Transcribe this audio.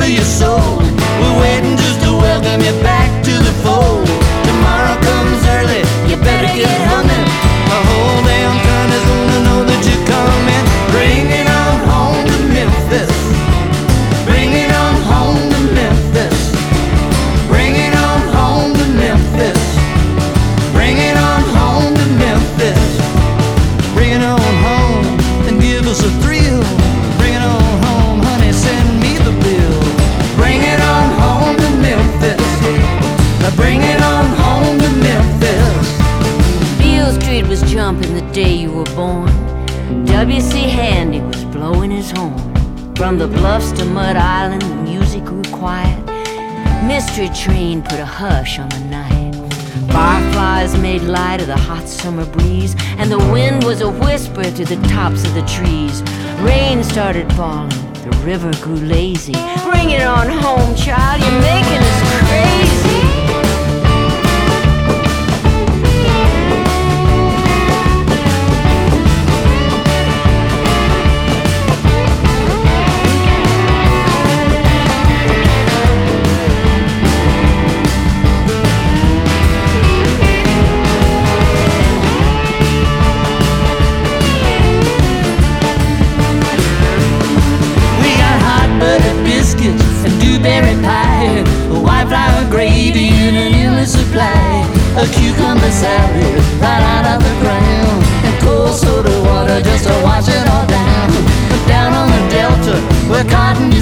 of your soul. We're waiting just to welcome you back to the fold. Tomorrow comes early, you better get humming. The whole damn town is gonna know that you're coming. Bring it on home to Memphis. Bring it on home to Memphis. Bring it on home to Memphis. Bring it on home to Memphis. Bring it on home and give us a thrill. Bring it on home, honey, send me the bill. Bring it on home to Memphis. Bring it on home to Memphis. Beale Street was jumping the day you were born. W.C. Handy was blowing his horn. From the bluffs to Mud Island, the music grew quiet. Mystery Train put a hush on the night. Fireflies made light of the hot summer breeze, and the wind was a whisper through the tops of the trees. Rain started falling, the river grew lazy. Bring it on home, child, you're making us crazy. And dewberry pie, a white flour gravy and an endless supply of cucumber salad right out of the ground, and cold soda water just to wash it all down. Down on the delta where cotton